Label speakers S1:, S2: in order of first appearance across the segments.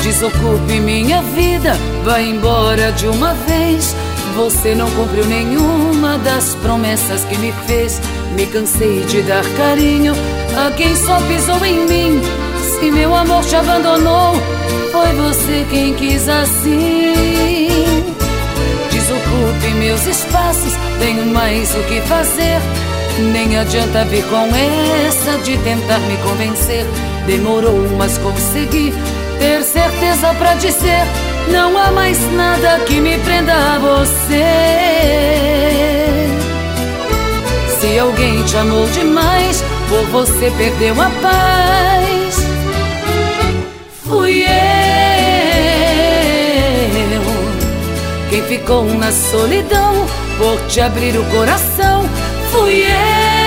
S1: Desocupe minha vida, vai embora de uma vez. Você não cumpriu nenhuma das promessas que me fez. Me cansei de dar carinho a quem só pisou em mim. Se meu amor te abandonou, foi você quem quis assim. Desocupe meus espaços, tenho mais o que fazer. Nem adianta vir com essa de tentar me convencer. Demorou, mas consegui ter certeza pra dizer: não há mais nada que me prenda a você. Se alguém te amou demais, por você perdeu a paz. Fui eu quem ficou na solidão por te abrir o coração. Fui eu,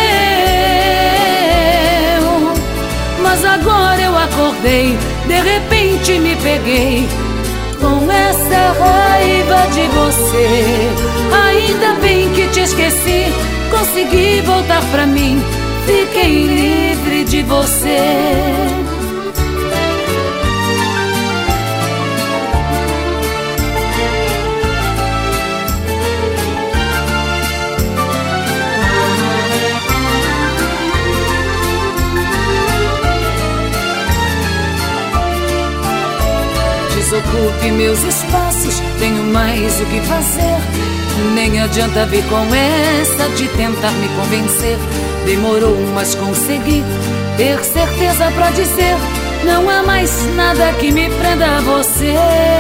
S1: mas agora eu acordei, de repente me peguei com essa raiva de você. Ainda bem que te esqueci, consegui voltar pra mim, fiquei livre de você. Desocupe meus espaços, tenho mais o que fazer. Nem adianta vir com essa de tentar me convencer. Demorou, mas consegui ter certeza pra dizer: não há mais nada que me prenda a você.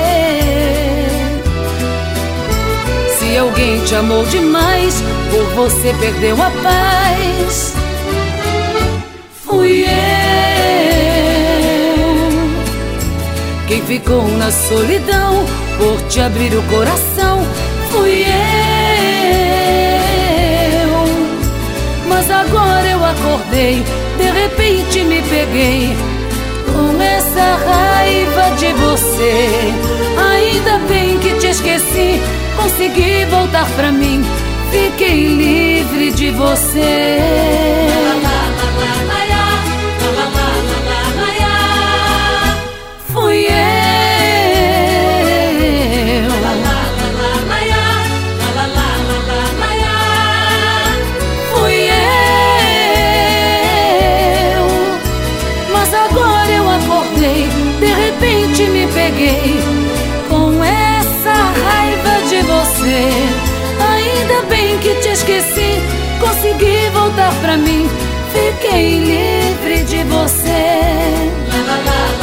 S1: Se alguém te amou demais, por você perdeu a paz. Fui eu quem ficou na solidão por te abrir o coração. Fui eu, mas agora eu acordei, de repente me peguei com essa raiva de você. Ainda bem que te esqueci, consegui voltar pra mim, fiquei livre de você. Fui eu, fui eu, mas agora eu acordei, de repente me peguei com essa raiva de você. Ainda bem que te esqueci, consegui voltar pra mim, fiquei livre de você.